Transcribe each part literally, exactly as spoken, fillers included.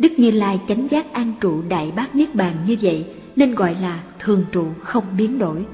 Đức Như Lai chánh giác an trụ Đại Bát Niết Bàn như vậy nên gọi là thường trụ không biến đổi.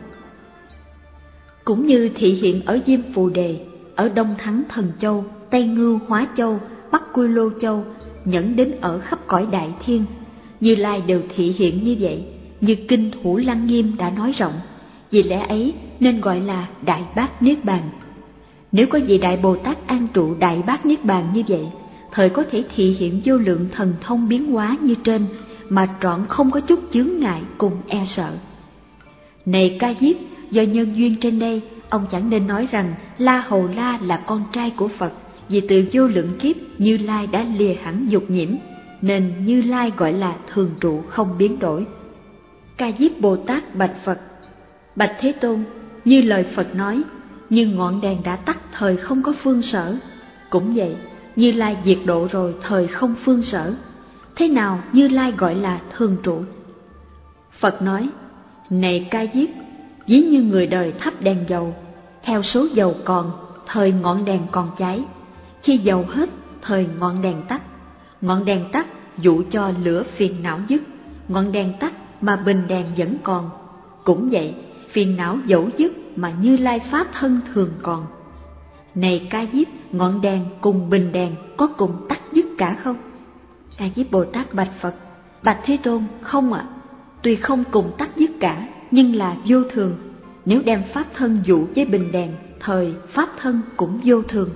Cũng như thị hiện ở Diêm Phù Đề, ở Đông Thắng Thần Châu, Tây Ngưu Hóa Châu, Bắc Cui Lô Châu, nhẫn đến ở khắp cõi Đại Thiên, Như Lai đều thị hiện như vậy, như Kinh Thủ Lăng Nghiêm đã nói rộng. Vì lẽ ấy nên gọi là Đại Bát Niết Bàn. Nếu có vị Đại Bồ Tát an trụ Đại Bát Niết Bàn như vậy, thời có thể thị hiện vô lượng thần thông biến hóa như trên, mà trọn không có chút chướng ngại cùng e sợ. Này Ca Diếp, do nhân duyên trên đây, ông chẳng nên nói rằng La Hầu La là con trai của Phật, vì từ vô lượng kiếp Như Lai đã lìa hẳn dục nhiễm, nên Như Lai gọi là thường trụ không biến đổi. Ca Diếp Bồ Tát bạch Phật: Bạch Thế Tôn, như lời Phật nói, như ngọn đèn đã tắt thời không có phương sở, cũng vậy, Như Lai diệt độ rồi thời không phương sở. Thế nào Như Lai gọi là thường trụ? Phật nói: Này Ca Diếp, ví như người đời thắp đèn dầu, theo số dầu còn, thời ngọn đèn còn cháy. Khi dầu hết, thời ngọn đèn tắt. Ngọn đèn tắt dụ cho lửa phiền não dứt, ngọn đèn tắt mà bình đèn vẫn còn. Cũng vậy, phiền não dẫu dứt mà Như Lai Pháp thân thường còn. Này Ca Diếp, ngọn đèn cùng bình đèn có cùng tắt dứt cả không? Ca Diếp Bồ Tát bạch Phật: Bạch Thế Tôn, không ạ. À. Tuy không cùng tắt dứt cả, nhưng là vô thường. Nếu đem Pháp thân dụ với bình đèn, thời Pháp thân cũng vô thường.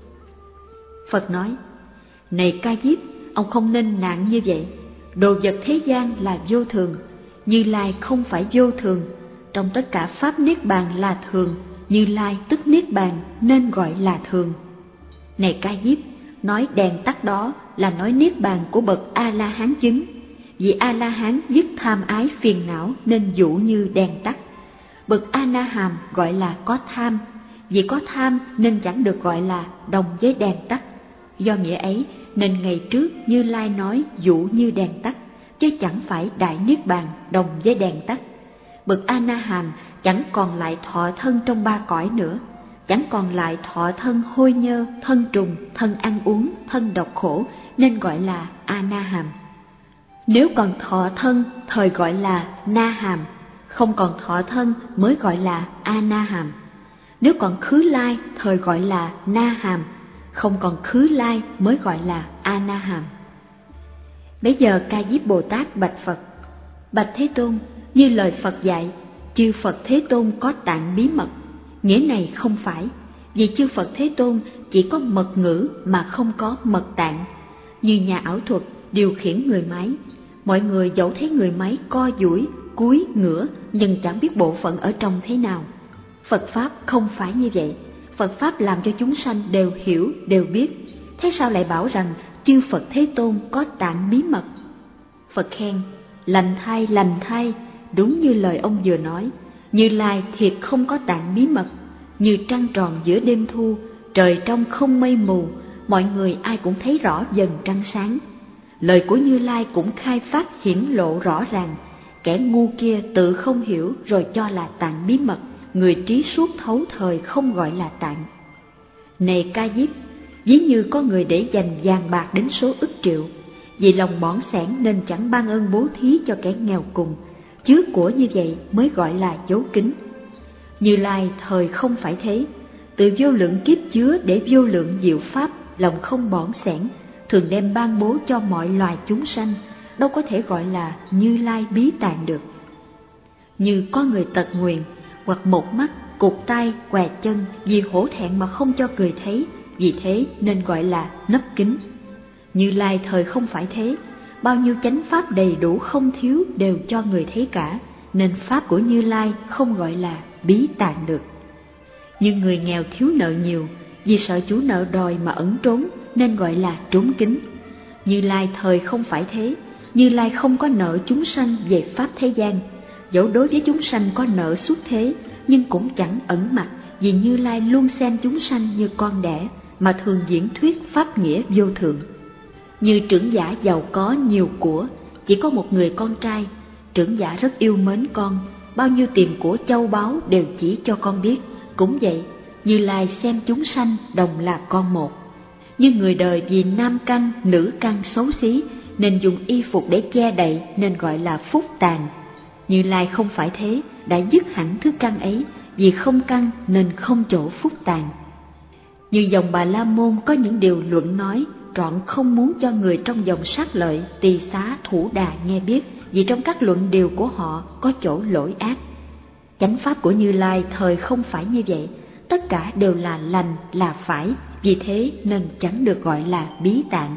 Phật nói: Này Ca Diếp, ông không nên nạn như vậy. Đồ vật thế gian là vô thường, Như Lai không phải vô thường. Trong tất cả Pháp Niết Bàn là thường, Như Lai tức Niết Bàn nên gọi là thường. Này Ca Diếp, nói đèn tắt đó là nói Niết Bàn của bậc A-la-hán chứng. Vì A-la-hán dứt tham ái phiền não nên dụ như đèn tắt. Bậc A-na-hàm gọi là có tham, vì có tham nên chẳng được gọi là đồng với đèn tắt. Do nghĩa ấy nên ngày trước Như Lai nói dụ như đèn tắt, chứ chẳng phải Đại Niết Bàn đồng với đèn tắt. Bậc A-na-hàm chẳng còn lại thọ thân trong ba cõi nữa, chẳng còn lại thọ thân hôi nhơ, thân trùng, thân ăn uống, thân độc khổ, nên gọi là A-na-hàm. Nếu còn thọ thân, thời gọi là na-hàm, không còn thọ thân mới gọi là A-na-hàm. Nếu còn khứ lai, thời gọi là na-hàm, không còn khứ lai mới gọi là A-na-hàm. Bây giờ Ca Diếp Bồ Tát bạch Phật: Bạch Thế Tôn, như lời Phật dạy, chư Phật Thế Tôn có tạng bí mật. Nghĩa này không phải, vì chư Phật Thế Tôn chỉ có mật ngữ mà không có mật tạng. Như nhà ảo thuật điều khiển người máy, mọi người dẫu thấy người máy co duỗi, cúi, ngửa, nhưng chẳng biết bộ phận ở trong thế nào. Phật Pháp không phải như vậy. Phật Pháp làm cho chúng sanh đều hiểu, đều biết. Thế sao lại bảo rằng chư Phật Thế Tôn có tạng bí mật? Phật khen: Lành thay, lành thay, đúng như lời ông vừa nói. Như Lai thiệt không có tạng bí mật. Như trăng tròn giữa đêm thu, trời trong không mây mù, mọi người ai cũng thấy rõ dần trăng sáng. Lời của Như Lai cũng khai pháp hiển lộ rõ ràng. Kẻ ngu kia tự không hiểu rồi cho là tạng bí mật, người trí suốt thấu thời không gọi là tạng. Này Ca Diếp, ví như có người để dành vàng bạc đến số ức triệu, vì lòng bỏn sẻn nên chẳng ban ơn bố thí cho kẻ nghèo cùng, chứa của như vậy mới gọi là dấu kính. Như Lai thời không phải thế, từ vô lượng kiếp chứa để vô lượng diệu pháp, lòng không bỏn sẻn, thường đem ban bố cho mọi loài chúng sanh, đâu có thể gọi là Như Lai bí tạng được. Như có người tật nguyền, hoặc một mắt, cụt tay, què chân, vì hổ thẹn mà không cho người thấy, vì thế nên gọi là nấp kính. Như Lai thời không phải thế, bao nhiêu chánh pháp đầy đủ không thiếu đều cho người thấy cả, nên pháp của Như Lai không gọi là bí tạng được. Nhưng người nghèo thiếu nợ nhiều, vì sợ chủ nợ đòi mà ẩn trốn, nên gọi là trốn kính. Như Lai thời không phải thế, Như Lai không có nợ chúng sanh về pháp thế gian, dẫu đối với chúng sanh có nợ suốt thế, nhưng cũng chẳng ẩn mặt, vì Như Lai luôn xem chúng sanh như con đẻ, mà thường diễn thuyết pháp nghĩa vô thượng. Như trưởng giả giàu có nhiều của, chỉ có một người con trai, trưởng giả rất yêu mến con, bao nhiêu tiền của châu báu đều chỉ cho con biết. Cũng vậy, Như Lai xem chúng sanh đồng là con một. Như người đời vì nam căn, nữ căn xấu xí, nên dùng y phục để che đậy nên gọi là phúc tàn. Như Lai không phải thế, đã dứt hẳn thứ căn ấy, vì không căn nên không chỗ phúc tàn. Như dòng Bà La Môn có những điều luận nói, trọn không muốn cho người trong dòng Sát Lợi, Tỳ Xá, Thủ Đà nghe biết, vì trong các luận điều của họ có chỗ lỗi ác. Chánh pháp của Như Lai thời không phải như vậy, tất cả đều là lành, là phải, vì thế nên chẳng được gọi là bí tạng.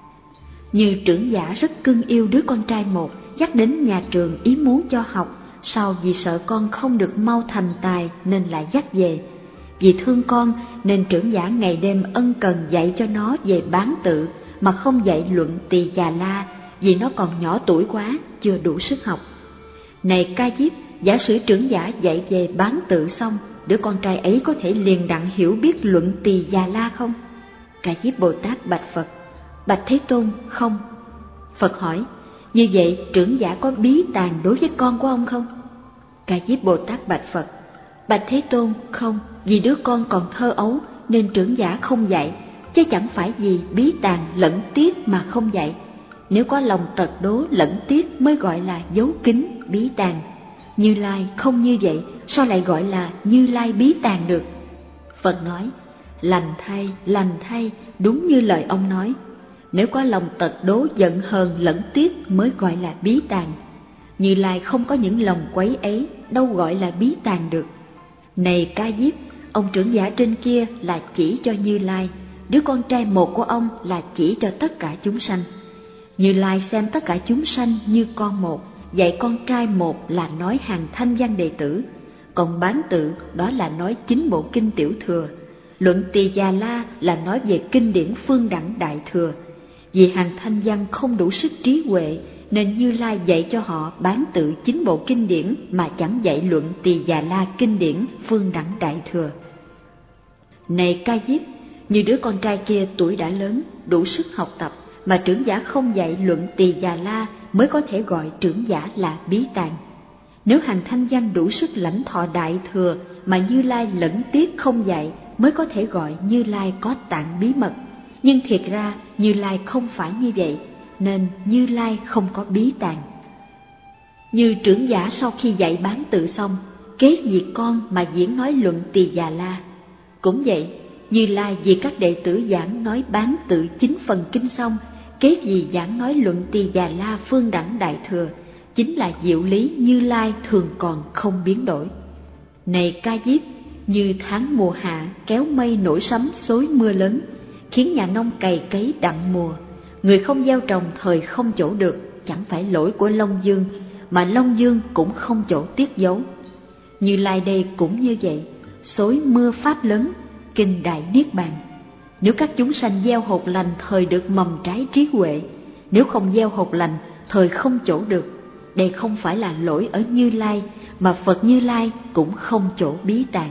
Như trưởng giả rất cưng yêu đứa con trai một, dắt đến nhà trường ý muốn cho học, sau vì sợ con không được mau thành tài nên lại dắt về. Vì thương con nên trưởng giả ngày đêm ân cần dạy cho nó về bán tự, mà không dạy luận Tỳ Già La, vì nó còn nhỏ tuổi quá, chưa đủ sức học. Này Ca Diếp, giả sử trưởng giả dạy về bán tự xong, đứa con trai ấy có thể liền đặng hiểu biết luận Tỳ Già La không? Ca Diếp Bồ Tát bạch Phật: Bạch Thế Tôn, không. Phật hỏi: Như vậy trưởng giả có bí tàng đối với con của ông không? Ca Diếp Bồ Tát bạch Phật: Bạch Thế Tôn, không, vì đứa con còn thơ ấu nên trưởng giả không dạy, chứ chẳng phải vì bí tàng lẫn tiếc mà không dạy. Nếu có lòng tật đố lẫn tiếc mới gọi là giấu kín bí tàng. Như Lai không như vậy, sao lại gọi là Như Lai bí tàng được? Phật nói: Lành thay, lành thay, đúng như lời ông nói. Nếu có lòng tật đố giận hờn lẫn tiếc mới gọi là bí tàng. Như Lai không có những lòng quấy ấy, đâu gọi là bí tàng được. Này Ca Diếp, ông trưởng giả trên kia là chỉ cho Như Lai, đứa con trai một của ông là chỉ cho tất cả chúng sanh. Như Lai xem tất cả chúng sanh như con một, dạy con trai một là nói hàng thanh văn đệ tử, còn bán tự đó là nói chính bộ kinh Tiểu Thừa, luận Tỳ Già La là nói về kinh điển Phương Đẳng Đại Thừa. Vì hàng thanh văn không đủ sức trí huệ nên Như Lai dạy cho họ bán tự chính bộ kinh điển mà chẳng dạy luận Tỳ Già La kinh điển Phương Đẳng Đại Thừa. Này Ca Diếp, như đứa con trai kia tuổi đã lớn, đủ sức học tập, mà trưởng giả không dạy luận Tỳ Già La mới có thể gọi trưởng giả là bí tàng. Nếu hàng thanh văn đủ sức lãnh thọ Đại Thừa mà Như Lai lẫn tiếc không dạy mới có thể gọi Như Lai có tạng bí mật. Nhưng thiệt ra Như Lai không phải như vậy, nên Như Lai không có bí tàng. Như trưởng giả sau khi dạy bán tự xong, kế việc con mà diễn nói luận Tỳ Già La. Cũng vậy, Như Lai vì các đệ tử giảng nói bán tự chín phần kinh xong, kế gì giảng nói luận Tỳ Già La Phương Đẳng Đại Thừa, chính là diệu lý Như Lai thường còn không biến đổi. Này Ca Diếp, như tháng mùa hạ kéo mây nổi sấm xối mưa lớn, khiến nhà nông cày cấy đặng mùa, người không gieo trồng thời không chỗ được, chẳng phải lỗi của Long Dương, mà Long Dương cũng không chỗ tiết dấu. Như Lai đây cũng như vậy, xối mưa pháp lớn, kinh Đại Niết Bàn. Nếu các chúng sanh gieo hột lành thời được mầm trái trí huệ, nếu không gieo hột lành thời không chỗ được, đây không phải là lỗi ở Như Lai, mà Phật Như Lai cũng không chỗ bí tàng.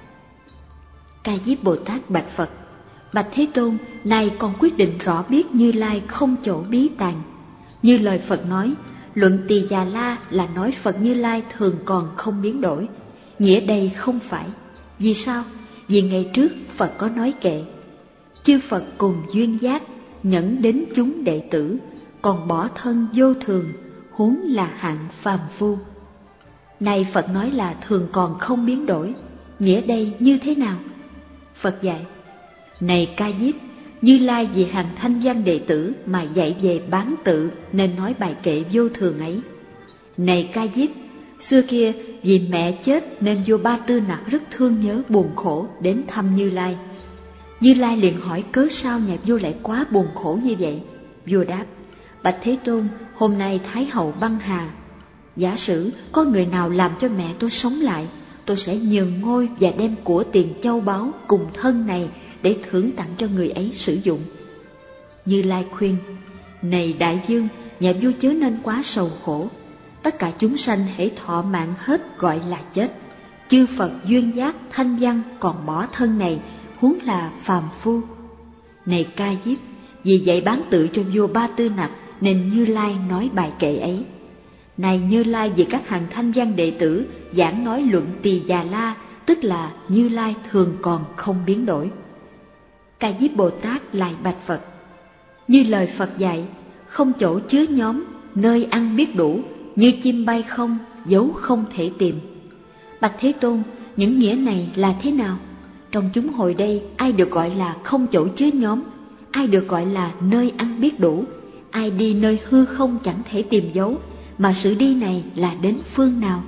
Ca Diếp Bồ Tát bạch Phật: Bạch Thế Tôn, nay con quyết định rõ biết Như Lai không chỗ bí tàng. Như lời Phật nói, luận Tỳ Già La là nói Phật Như Lai thường còn không biến đổi. Nghĩa đây không phải. Vì sao? Vì ngày trước Phật có nói kệ: Chư Phật cùng duyên giác, nhẫn đến chúng đệ tử, còn bỏ thân vô thường, huống là hạng phàm phu. Này Phật nói là thường còn không biến đổi. Nghĩa đây như thế nào? Phật dạy: Này Ca Diếp, Như Lai vì hàng thanh văn đệ tử mà dạy về bán tự nên nói bài kệ vô thường ấy. Này Ca Diếp, xưa kia vì mẹ chết nên vua Ba Tư Nặc rất thương nhớ buồn khổ đến thăm Như Lai. Như Lai liền hỏi cớ sao nhà vua lại quá buồn khổ như vậy? Vua đáp: Bạch Thế Tôn, hôm nay Thái hậu băng hà. Giả sử có người nào làm cho mẹ tôi sống lại, tôi sẽ nhường ngôi và đem của tiền châu báu cùng thân này để thưởng tặng cho người ấy sử dụng. Như Lai khuyên: Này đại vương, nhà vua chớ nên quá sầu khổ. Tất cả chúng sanh hễ thọ mạng hết gọi là chết. Chư Phật duyên giác thanh văn còn bỏ thân này, huống là phàm phu. Này Ca Diếp, vì dạy bán tự cho vua Ba Tư Nặc nên Như Lai nói bài kệ ấy. Này Như Lai vì các hàng thanh văn đệ tử giảng nói luận Tỳ Già La, tức là Như Lai thường còn không biến đổi. Ca Diếp Bồ Tát lại bạch Phật: Như lời Phật dạy, không chỗ chứa nhóm, nơi ăn biết đủ, như chim bay không, dấu không thể tìm. Bạch Thế Tôn, những nghĩa này là thế nào? Trong chúng hồi đây, ai được gọi là không chỗ chứa nhóm, ai được gọi là nơi ăn biết đủ, ai đi nơi hư không chẳng thể tìm dấu, mà sự đi này là đến phương nào?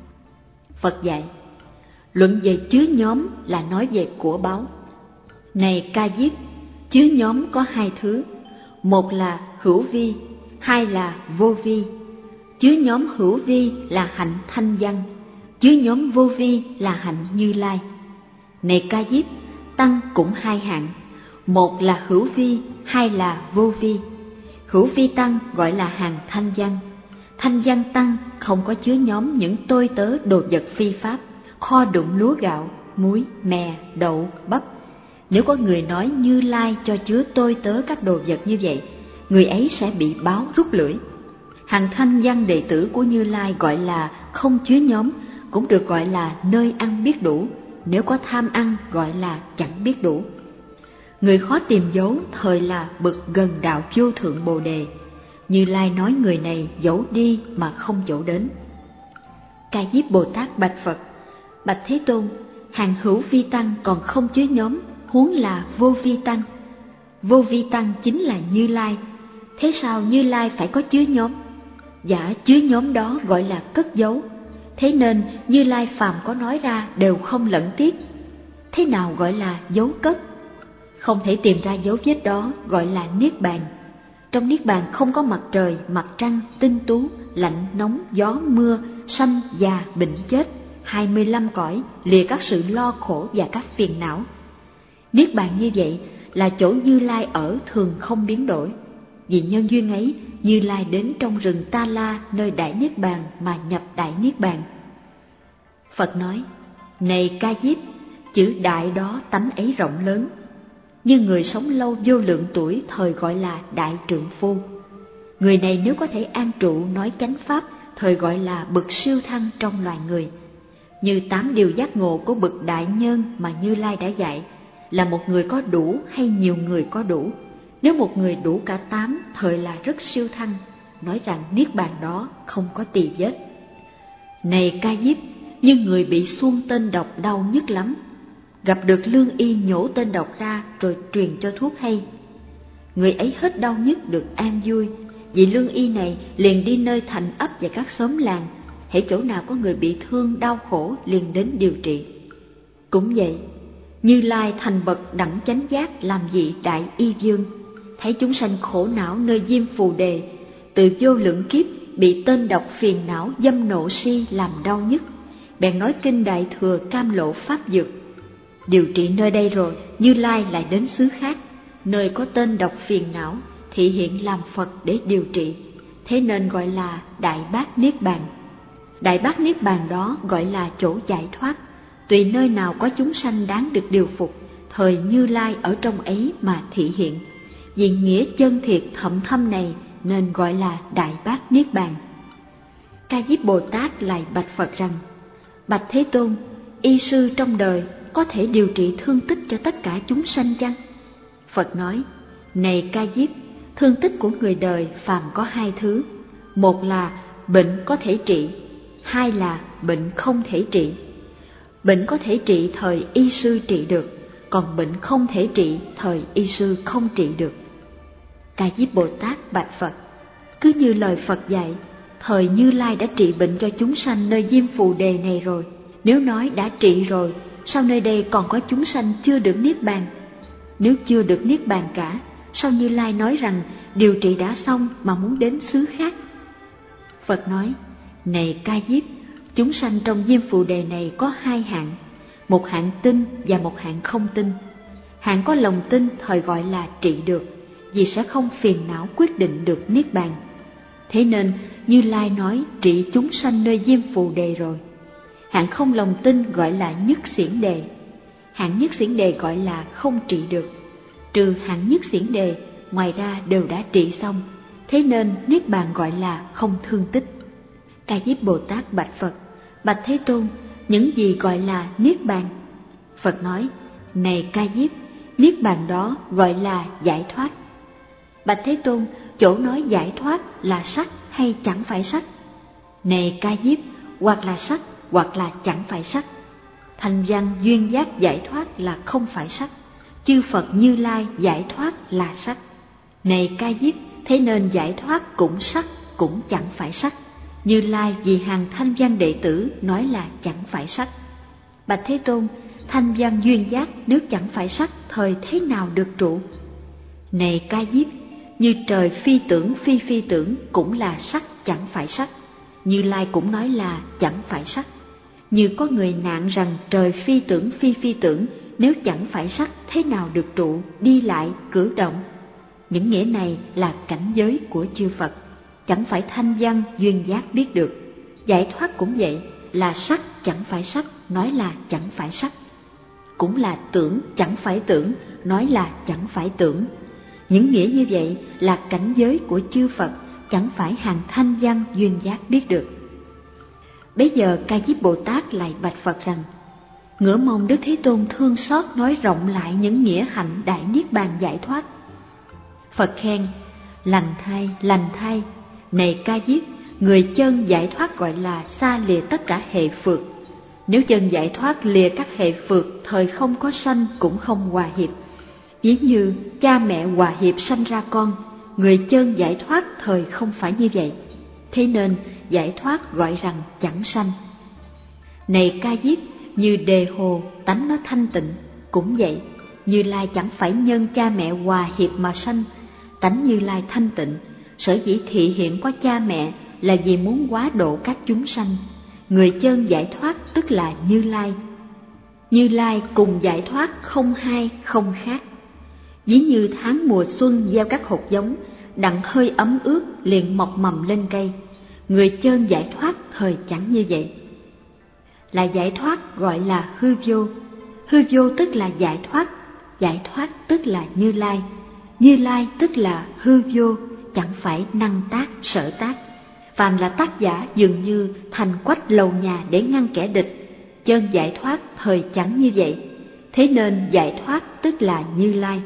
Phật dạy, luận về chứa nhóm là nói về của báu. Này Ca Diếp, chứa nhóm có hai thứ, một là hữu vi, hai là vô vi. Chứa nhóm hữu vi là hạnh thanh văn, chứa nhóm vô vi là hạnh Như Lai. Này Ca Diếp, tăng cũng hai hạng, một là hữu vi, hai là vô vi. Hữu vi tăng gọi là hàng thanh văn, thanh văn tăng không có chứa nhóm những tôi tớ đồ vật phi pháp, kho đựng lúa gạo, muối, mè, đậu, bắp. Nếu có người nói Như Lai cho chứa tôi tớ các đồ vật như vậy, người ấy sẽ bị báo rút lưỡi. Hàng thanh văn đệ tử của Như Lai gọi là không chứa nhóm, cũng được gọi là nơi ăn biết đủ. Nếu có tham ăn gọi là chẳng biết đủ. Người khó tìm dấu thời là bậc gần đạo vô thượng Bồ Đề. Như Lai nói người này dấu đi mà không chỗ đến. Ca Diếp Bồ Tát bạch Phật, bạch Thế Tôn, hàng hữu vi tăng còn không chứa nhóm, huống là vô vi tăng. Vô vi tăng chính là Như Lai. Thế sao Như Lai phải có chứa nhóm? Giả chứa nhóm đó gọi là cất giấu. Thế nên Như Lai phàm có nói ra đều không lẫn tiếc. Thế nào gọi là dấu cất? Không thể tìm ra dấu vết đó gọi là niết bàn. Trong niết bàn không có mặt trời, mặt trăng, tinh tú, lạnh, nóng, gió, mưa, sanh, già, bệnh, chết, hai mươi lăm cõi, lìa các sự lo khổ và các phiền não. Niết bàn như vậy là chỗ Như Lai ở thường không biến đổi. Vì nhân duyên ấy, Như Lai đến trong rừng Ta La nơi Đại Niết Bàn mà nhập Đại Niết Bàn. Phật nói, này Ca Diếp, chữ đại đó tánh ấy rộng lớn. Như người sống lâu vô lượng tuổi thời gọi là đại trượng phu. Người này nếu có thể an trụ nói chánh pháp, thời gọi là bậc siêu thăng trong loài người. Như tám điều giác ngộ của bậc đại nhân mà Như Lai đã dạy, là một người có đủ hay nhiều người có đủ. Nếu một người đủ cả tám, thời là rất siêu thăng, nói rằng niết bàn đó không có tì vết. Này Ca Diếp, như người bị xuông tên độc đau nhức lắm, gặp được lương y nhổ tên độc ra rồi truyền cho thuốc hay. Người ấy hết đau nhức được an vui, vì lương y này liền đi nơi thành ấp và các xóm làng, hễ chỗ nào có người bị thương đau khổ liền đến điều trị. Cũng vậy, Như Lai thành bậc đẳng chánh giác làm vị đại y vương, thấy chúng sanh khổ não nơi diêm phù đề, từ vô lượng kiếp bị tên độc phiền não dâm nộ si làm đau nhức, bèn nói kinh Đại Thừa Cam Lộ Pháp Dược. Điều trị nơi đây rồi, Như Lai lại đến xứ khác, nơi có tên độc phiền não, thị hiện làm Phật để điều trị, thế nên gọi là Đại Bát Niết Bàn. Đại Bát Niết Bàn đó gọi là chỗ giải thoát, tùy nơi nào có chúng sanh đáng được điều phục, thời Như Lai ở trong ấy mà thị hiện. Vì nghĩa chân thiệt thậm thâm này nên gọi là Đại Bát Niết Bàn. Ca Diếp Bồ Tát lại bạch Phật rằng, bạch Thế Tôn, y sư trong đời có thể điều trị thương tích cho tất cả chúng sanh chăng? Phật nói, này Ca Diếp, thương tích của người đời phàm có hai thứ, một là bệnh có thể trị, hai là bệnh không thể trị. Bệnh có thể trị thời y sư trị được, còn bệnh không thể trị thời y sư không trị được. Ca Diếp Bồ Tát bạch Phật, cứ như lời Phật dạy, thời Như Lai đã trị bệnh cho chúng sanh nơi diêm phù đề này rồi. Nếu nói đã trị rồi, sao nơi đây còn có chúng sanh chưa được niết bàn? Nếu chưa được niết bàn cả, sao Như Lai nói rằng điều trị đã xong mà muốn đến xứ khác? Phật nói, này Ca Diếp, chúng sanh trong diêm phù đề này có hai hạng, một hạng tin và một hạng không tin. Hạng có lòng tin thời gọi là trị được, vì sẽ không phiền não quyết định được niết bàn. Thế nên Như Lai nói trị chúng sanh nơi diêm phù đề rồi. Hạng không lòng tin gọi là nhất xiển đề. Hạng nhất xiển đề gọi là không trị được. Trừ hạng nhất xiển đề, ngoài ra đều đã trị xong. Thế nên niết bàn gọi là không thương tích. Ca Diếp Bồ Tát bạch Phật, bạch Thế Tôn, những gì gọi là niết bàn? Phật nói, này Ca Diếp, niết bàn đó gọi là giải thoát. Bạch Thế Tôn, chỗ nói giải thoát là sắc hay chẳng phải sắc? Này Ca Diếp, hoặc là sắc hoặc là chẳng phải sắc. Thanh văn duyên giác giải thoát là không phải sắc, chư Phật Như Lai giải thoát là sắc. Này Ca Diếp, thế nên giải thoát cũng sắc cũng chẳng phải sắc. Như Lai vì hàng thanh văn đệ tử nói là chẳng phải sắc. Bạch Thế Tôn, thanh văn duyên giác nếu chẳng phải sắc, thời thế nào được trụ? Này Ca Diếp, như trời phi tưởng phi phi tưởng cũng là sắc chẳng phải sắc. Như Lai cũng nói là chẳng phải sắc. Như có người nạn rằng trời phi tưởng phi phi tưởng nếu chẳng phải sắc thế nào được trụ, đi lại, cử động. Những nghĩa này là cảnh giới của chư Phật, chẳng phải thanh văn duyên giác biết được. Giải thoát cũng vậy, là sắc chẳng phải sắc, nói là chẳng phải sắc. Cũng là tưởng chẳng phải tưởng, nói là chẳng phải tưởng. Những nghĩa như vậy là cảnh giới của chư Phật, chẳng phải hàng thanh văn duyên giác biết được. Bấy giờ Ca Diếp Bồ Tát lại bạch Phật rằng: ngửa mong Đức Thế Tôn thương xót nói rộng lại những nghĩa hạnh đại niết bàn giải thoát. Phật khen: lành thay, lành thay. Này Ca Diếp, người chân giải thoát gọi là xa lìa tất cả hệ phược. Nếu chân giải thoát lìa các hệ phược, thời không có sanh cũng không hòa hiệp. Ví như cha mẹ hòa hiệp sanh ra con, người chân giải thoát thời không phải như vậy. Thế nên giải thoát gọi rằng chẳng sanh. Này Ca Diếp, như đề hồ tánh nó thanh tịnh, cũng vậy. Như Lai chẳng phải nhân cha mẹ hòa hiệp mà sanh, tánh Như Lai thanh tịnh. Sở dĩ thị hiện có cha mẹ là vì muốn hóa độ các chúng sanh. Người chân giải thoát tức là Như Lai. Như Lai cùng giải thoát không hai không khác. Ví như tháng mùa xuân gieo các hột giống, đặng hơi ấm ướt liền mọc mầm lên cây. Người chân giải thoát thời chẳng như vậy. Là giải thoát gọi là hư vô. Hư vô tức là giải thoát. Giải thoát tức là Như Lai. Như Lai tức là hư vô, chẳng phải năng tác sở tác. Phàm là tác giả dường như thành quách lầu nhà để ngăn kẻ địch. Chân giải thoát thời chẳng như vậy. Thế nên giải thoát tức là Như Lai.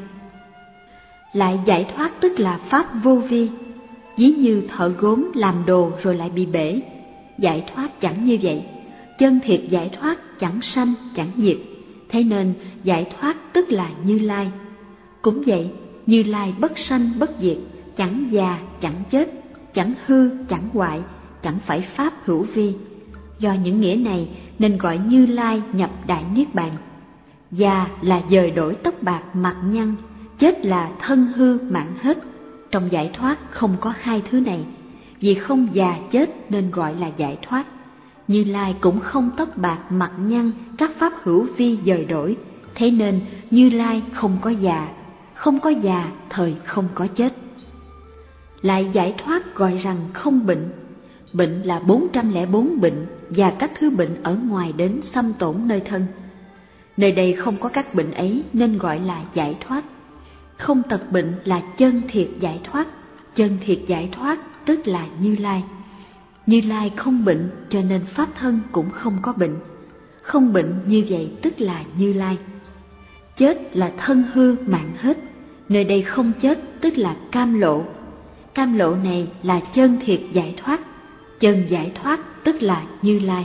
Lại giải thoát tức là pháp vô vi. Ví như thợ gốm làm đồ rồi lại bị bể. Giải thoát chẳng như vậy. Chân thiệt giải thoát chẳng sanh chẳng diệt. Thế nên giải thoát tức là Như Lai. Cũng vậy, Như Lai bất sanh bất diệt, chẳng già chẳng chết, chẳng hư chẳng hoại, chẳng phải pháp hữu vi. Do những nghĩa này nên gọi Như Lai nhập đại niết bàn. Già là dời đổi tóc bạc mặt nhăn, chết là thân hư mạng hết. Trong giải thoát không có hai thứ này. Vì không già chết nên gọi là giải thoát. Như Lai cũng không tóc bạc mặt nhăn, các pháp hữu vi dời đổi. Thế nên Như Lai không có già, không có già thời không có chết. Lại giải thoát gọi rằng không bệnh. Bệnh là bốn trăm lẻ bốn bệnh và các thứ bệnh ở ngoài đến xâm tổn nơi thân. Nơi đây không có các bệnh ấy nên gọi là giải thoát. Không tật bệnh là chân thiệt giải thoát. Chân thiệt giải thoát tức là Như Lai. Như Lai không bệnh cho nên pháp thân cũng không có bệnh. Không bệnh như vậy tức là Như Lai. Chết là thân hư mạng hết. Nơi đây không chết tức là cam lộ. Cam lộ này là chân thiệt giải thoát. Chân giải thoát tức là Như Lai.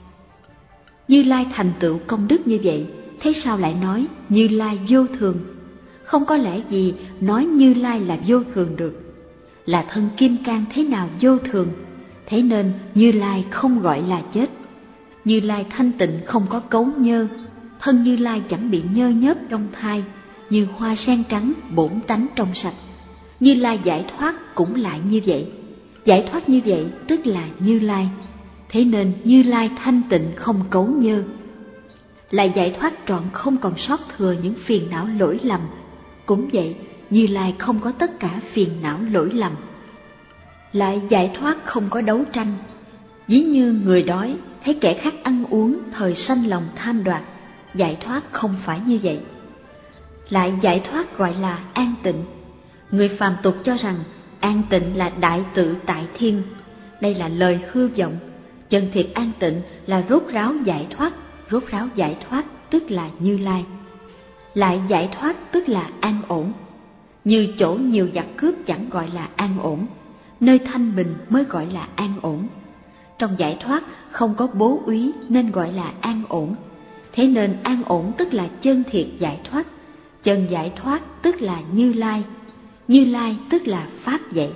Như Lai thành tựu công đức như vậy, thế sao lại nói Như Lai vô thường? Không có lẽ gì nói Như Lai là vô thường được. Là thân kim cang thế nào vô thường? Thế nên Như Lai không gọi là chết. Như Lai thanh tịnh không có cấu nhơ. Thân Như Lai chẳng bị nhơ nhớp trong thai, như hoa sen trắng bổn tánh trong sạch. Như Lai giải thoát cũng lại như vậy. Giải thoát như vậy tức là Như Lai. Thế nên Như Lai thanh tịnh không cấu nhơ. Lại giải thoát trọn không còn sót thừa những phiền não lỗi lầm. Cũng vậy, Như Lai không có tất cả phiền não lỗi lầm. Lại giải thoát không có đấu tranh. Ví như người đói thấy kẻ khác ăn uống thời sanh lòng tham đoạt. Giải thoát không phải như vậy. Lại giải thoát gọi là an tịnh. Người phàm tục cho rằng an tịnh là đại tự tại thiên. Đây là lời hư vọng. Chân thiệt an tịnh là rốt ráo giải thoát. Rốt ráo giải thoát tức là Như Lai. Lại giải thoát tức là an ổn. Như chỗ nhiều giặc cướp chẳng gọi là an ổn, nơi thanh bình mới gọi là an ổn. Trong giải thoát không có bố úy nên gọi là an ổn. Thế nên an ổn tức là chân thiệt giải thoát, chân giải thoát tức là Như Lai, Như Lai tức là Pháp dạy.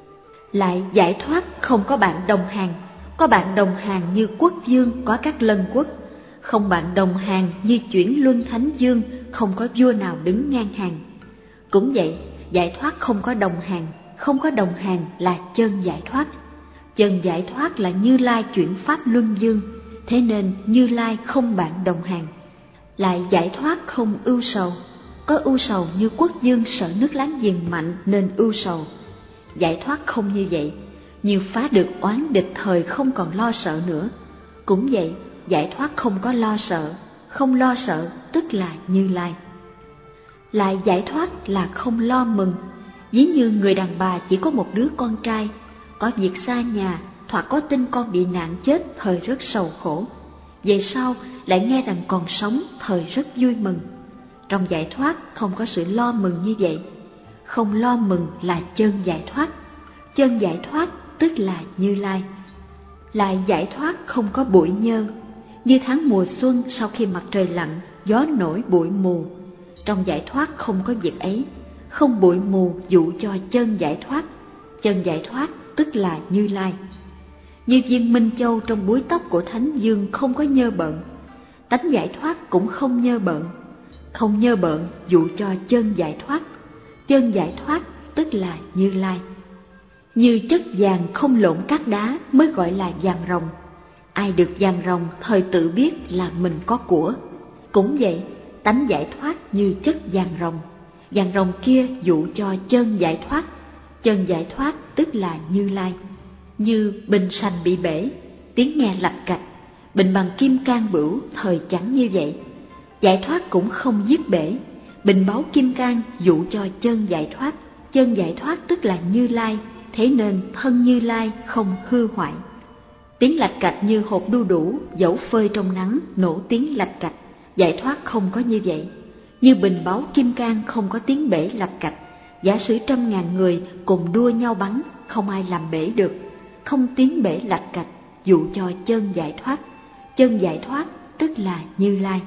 Lại giải thoát không có bạn đồng hàng, có bạn đồng hàng như quốc vương có các lân quốc, không bạn đồng hàng như chuyển luân thánh dương, không có vua nào đứng ngang hàng. Cũng vậy, giải thoát không có đồng hàng, không có đồng hàng là chân giải thoát. Chân giải thoát là Như Lai chuyển pháp luân dương, thế nên Như Lai không bạn đồng hàng. Lại giải thoát không ưu sầu, có ưu sầu như quốc vương sợ nước láng giềng mạnh nên ưu sầu. Giải thoát không như vậy, như phá được oán địch thời không còn lo sợ nữa. Cũng vậy, giải thoát không có lo sợ, không lo sợ tức là Như Lai. Lại giải thoát là không lo mừng, ví như người đàn bà chỉ có một đứa con trai, có việc xa nhà, thoạt có tin con bị nạn chết thời rất sầu khổ, về sau lại nghe rằng còn sống thời rất vui mừng. Trong giải thoát không có sự lo mừng như vậy, không lo mừng là chân giải thoát, chân giải thoát tức là Như Lai. Lại giải thoát không có bụi nhơ, như tháng mùa xuân sau khi mặt trời lặn, gió nổi bụi mù. Trong giải thoát không có việc ấy, không bụi mù dụ cho chân giải thoát, chân giải thoát tức là Như Lai. Như viên minh châu trong búi tóc của Thánh Dương không có nhơ bợn, tánh giải thoát cũng không nhơ bợn, không nhơ bợn dụ cho chân giải thoát, chân giải thoát tức là Như Lai. Như chất vàng không lộn cát đá mới gọi là vàng ròng, ai được vàng ròng thời tự biết là mình có của. Cũng vậy, tánh giải thoát như chất vàng ròng, vàng ròng kia dụ cho chân giải thoát, chân giải thoát tức là Như Lai. Như bình sành bị bể, tiếng nghe lạch cạch, bình bằng kim cang bửu thời chẳng như vậy. Giải thoát cũng không giết bể, bình báu kim cang dụ cho chân giải thoát, chân giải thoát tức là Như Lai, thế nên thân Như Lai không hư hoại. Tiếng lạch cạch như hột đu đủ, dẫu phơi trong nắng nổ tiếng lạch cạch, giải thoát không có như vậy. Như bình báu kim cang không có tiếng bể lạch cạch, giả sử trăm ngàn người cùng đua nhau bắn, không ai làm bể được, không tiếng bể lạch cạch dụ cho chân giải thoát, chân giải thoát tức là Như Lai.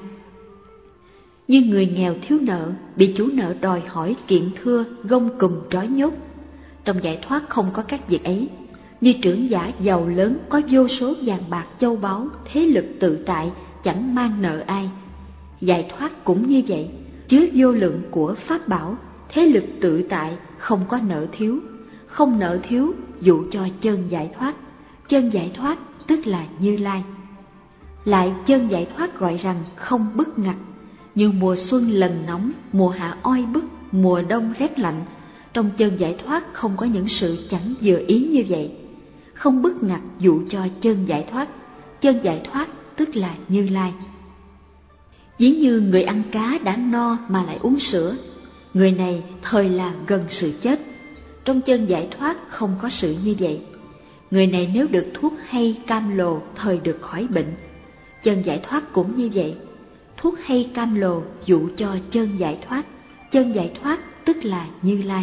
Như người nghèo thiếu nợ, bị chủ nợ đòi hỏi kiện thưa, gông cùm trói nhốt. Trong giải thoát không có các việc ấy. Như trưởng giả giàu lớn có vô số vàng bạc châu báu, thế lực tự tại, chẳng mang nợ ai. Giải thoát cũng như vậy, chứa vô lượng của pháp bảo, thế lực tự tại, không có nợ thiếu, không nợ thiếu dụ cho chân giải thoát, chân giải thoát tức là Như Lai. Lại chân giải thoát gọi rằng không bức ngặt, như mùa xuân lần nóng, mùa hạ oi bức, mùa đông rét lạnh. Trong chân giải thoát không có những sự chẳng vừa ý như vậy, không bức ngặt dụ cho chân giải thoát, chân giải thoát tức là Như Lai. Ví như người ăn cá đã no mà lại uống sữa, người này thời là gần sự chết. Trong chân giải thoát không có sự như vậy, người này nếu được thuốc hay cam lồ thời được khỏi bệnh. Chân giải thoát cũng như vậy, thuốc hay cam lồ dụ cho chân giải thoát, chân giải thoát tức là Như Lai.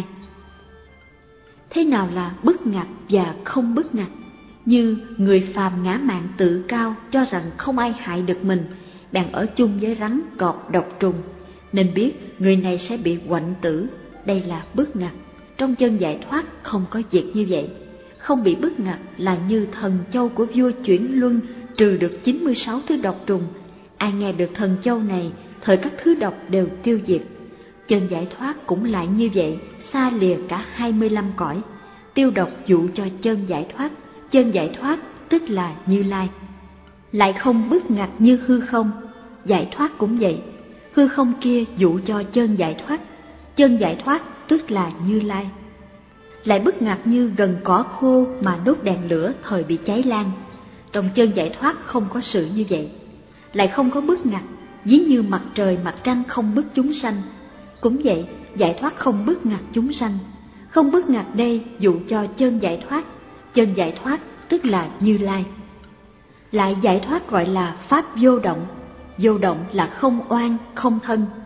Thế nào là bức ngặt và không bức ngặt? Như người phàm ngã mạn tự cao, cho rằng không ai hại được mình, bèn ở chung với rắn, cọp, độc trùng, nên biết người này sẽ bị quạnh tử, đây là bức ngặt. Trong chân giải thoát không có việc như vậy, không bị bức ngặt là như thần châu của vua chuyển luân trừ được chín mươi sáu thứ độc trùng, ai nghe được thần châu này, thời các thứ độc đều tiêu diệt. Chân giải thoát cũng lại như vậy, xa lìa cả hai mươi lăm cõi, tiêu độc dụ cho chân giải thoát, chân giải thoát tức là Như Lai. Lại không bức ngặt như hư không, giải thoát cũng vậy, hư không kia dụ cho chân giải thoát, chân giải thoát tức là Như Lai. Lại bức ngặt như gần cỏ khô mà đốt đèn lửa thời bị cháy lan, trong chân giải thoát không có sự như vậy. Lại không có bức ngặt, ví như mặt trời mặt trăng không bức chúng sanh. Cũng vậy, giải thoát không bức ngặt chúng sanh, không bức ngặt đây dụ cho chân giải thoát, chân giải thoát tức là Như Lai. Lại giải thoát gọi là pháp vô động, vô động là không oan, không thân.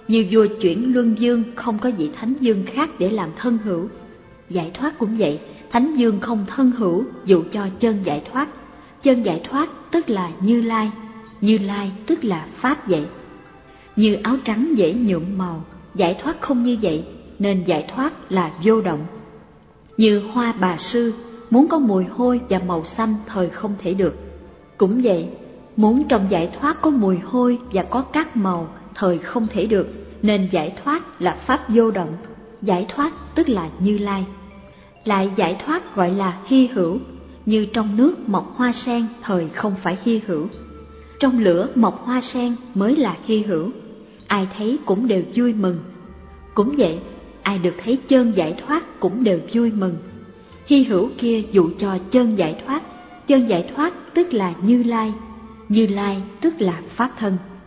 Như vua chuyển luân dương không có vị thánh dương khác để làm thân hữu. Giải thoát cũng vậy, thánh dương không thân hữu dụ cho chân giải thoát. Chân giải thoát tức là Như Lai, Như Lai tức là Pháp vậy. Như áo trắng dễ nhuộm màu, giải thoát không như vậy, nên giải thoát là vô động. Như hoa bà sư, muốn có mùi hôi và màu xanh thời không thể được. Cũng vậy, muốn trong giải thoát có mùi hôi và có các màu thời không thể được, nên giải thoát là Pháp vô động. Giải thoát tức là Như Lai. Lại giải thoát gọi là hy hữu, như trong nước mọc hoa sen thời không phải hy hữu. Trong lửa mọc hoa sen mới là hy hữu, ai thấy cũng đều vui mừng. Cũng vậy, ai được thấy chân giải thoát cũng đều vui mừng. Hy hữu kia dụ cho chân giải thoát, chân giải thoát tức là Như Lai, Như Lai tức là Pháp thân.